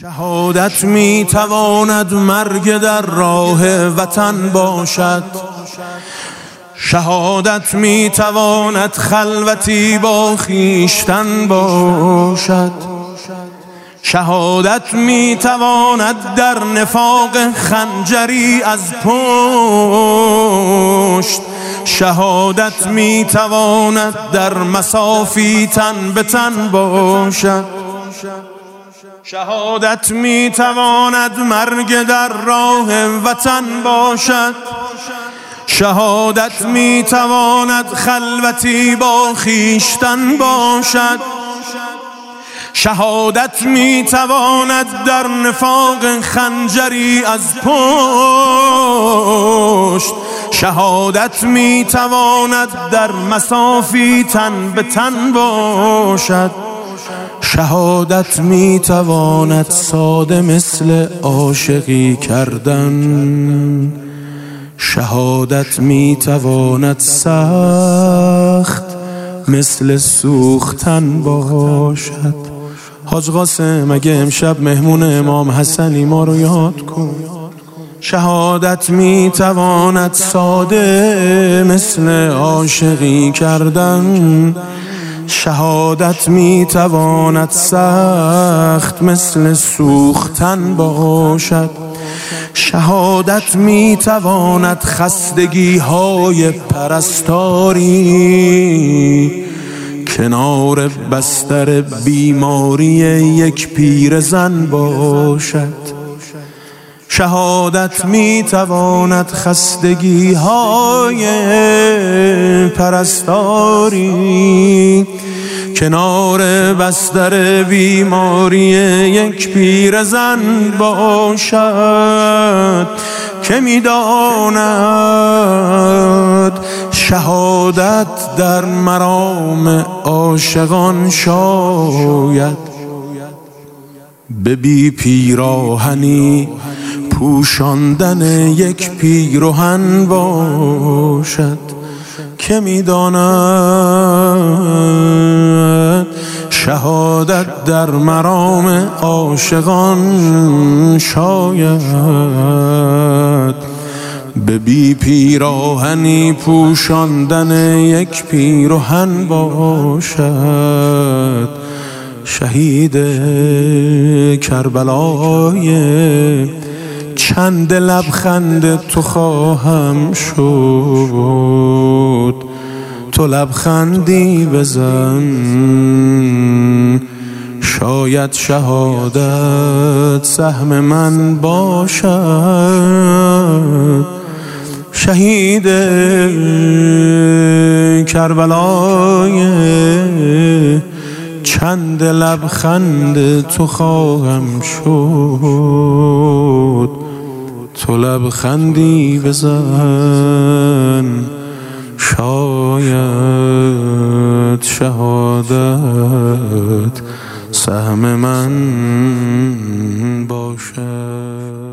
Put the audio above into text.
شهادت می تواند مرگ در راه وطن باشد، شهادت می تواند خلوتی با خویشتن باشد، شهادت می تواند در نفاق خنجری از پشت، شهادت می تواند در مصافی تن به تن باشد، شهادت می تواند مرگ در راه وطن باشد، شهادت می تواند خلوتی با خویشتن باشد، شهادت می تواند در نفاق خنجری از پشت، شهادت می تواند در مصافی تن به تن باشد، شهادت می تواند ساده مثل عاشقی کردن، شهادت می تواند سخت مثل سوختن باشد. حاج قاسم اگه امشب مهمون امام حسنی ما رو یاد کن. شهادت می تواند ساده مثل عاشقی کردن، شهادت می تواند سخت مثل سوختن باشد، شهادت می تواند خستگی های پرستاری کنار بستر بیماری یک پیرزن باشد، شهادت می تواند خستگی های پرستاری کنار بستر بیماری یک پیرزن باشد که می‌داند شهادت در مرام عاشقان شاید به بی پیراهنی پوشاندن یک پیرهن باشد که می‌داند شهادت در مرام عاشقان شاید به بی پیراهنی پوشاندن یک پیرهن باشد. شهید کربلای چند لبخند تو خواهم شد، تو لبخندی بزن شاید شهادت سهم من باشد. شهید کربلای چند لبخند تو خواهم شد، تو لبخندی بزن شاید شهادت سهم من باشد.